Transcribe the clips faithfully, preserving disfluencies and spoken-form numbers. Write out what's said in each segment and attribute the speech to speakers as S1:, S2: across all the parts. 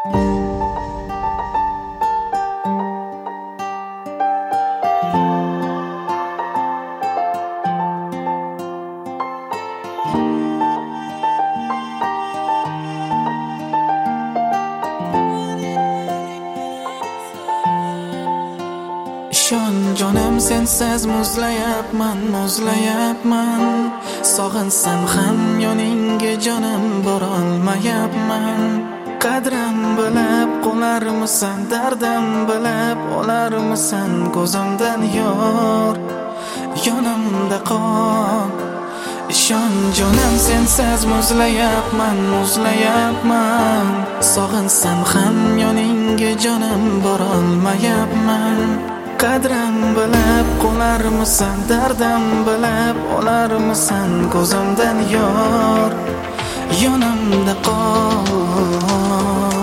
S1: Ishon jonim, sensiz muzlayapman, muzlayapman. Sog'insam ham yoningga jonim borolmayapman. Qadrim bilib qolarmisan, dardim bilib olarmisan, ko'zimdan yor, yonimda qol. Ishon jonim, sensiz muzlayapman, muzlayapman. Sog'insam ham yoningga jonim borolmayapman. Qadrim bilib qolarmisan, dardim bilib olarmisan, ko'zimdan yor, yonimda qol.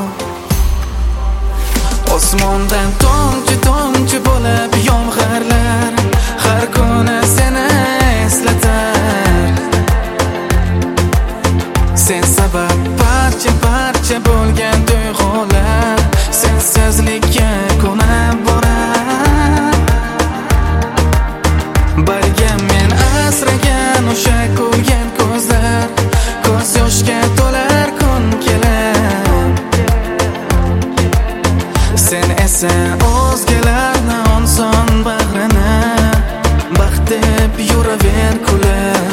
S1: Osmondan tomchi tomchi bo'lib yomg'irlar har kuni seni eslatar. Sen sabab parcha parcha bo'lgan tuyg'ular sensizlikka ko'nib borar. Birga men asragan o'sha ko'rgan ko'zlar ko'z yoshga to'lar kun kelar. Sen esa o'zgalarni onson bag'rini baxt deb yuraver kulib.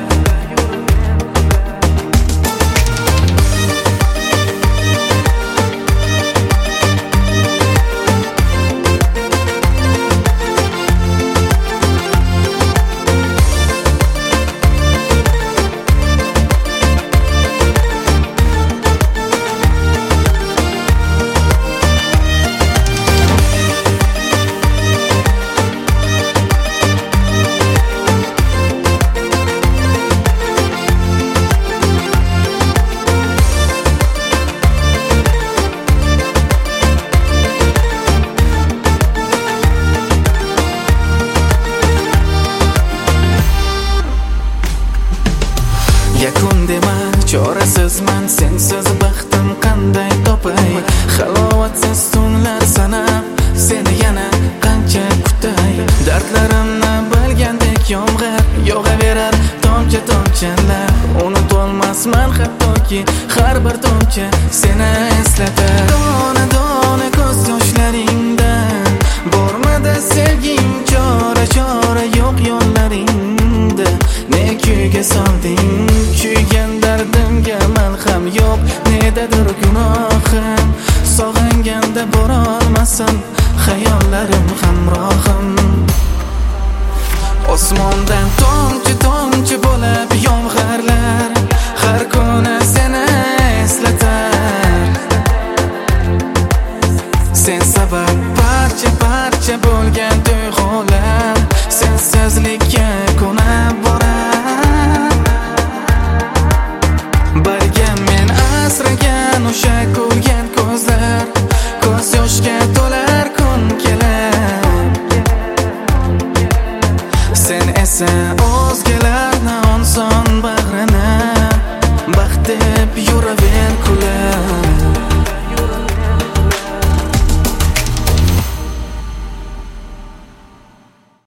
S1: Yakun dema, chorasizman, sensiz baxtim qanday topay. Halovatsiz tunlar sanab seni yana qancha kutay. Dardlarimni bilgandek yomg'ir yog'averar tomchi tomchilar. Unutolmasman hattoki har bir tomchi seni eslatar. Dona dona ko'z yoshlaringdan bormadi sevgim, chora chora yo'q yo'llaringda. Ne kuyga solding, kuygan dardimga malham yo'q, nedadir gunohim. Sog'inganda borolmasam xayollarim hamrohim. Osmondan tomchi tomchi bo'lib yomg'irlar har kuni seni eslatar. Sen sabab parcha parcha bo'lgan tuyg'ular sensizlikka ko'nib borar. Birga men asragan o'sha ko'rgan ko'zlar ko'z yoshga to'lar kun kelar. Sen esa o'zgalar